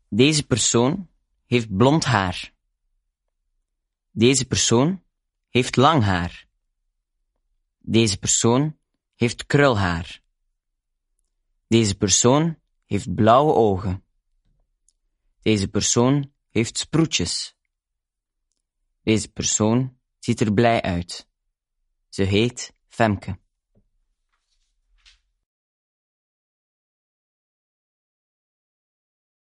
Deze persoon heeft blond haar. Deze persoon heeft lang haar. Deze persoon heeft krulhaar. Deze persoon heeft blauwe ogen. Deze persoon heeft sproetjes. Deze persoon ziet er blij uit. Ze heet Femke.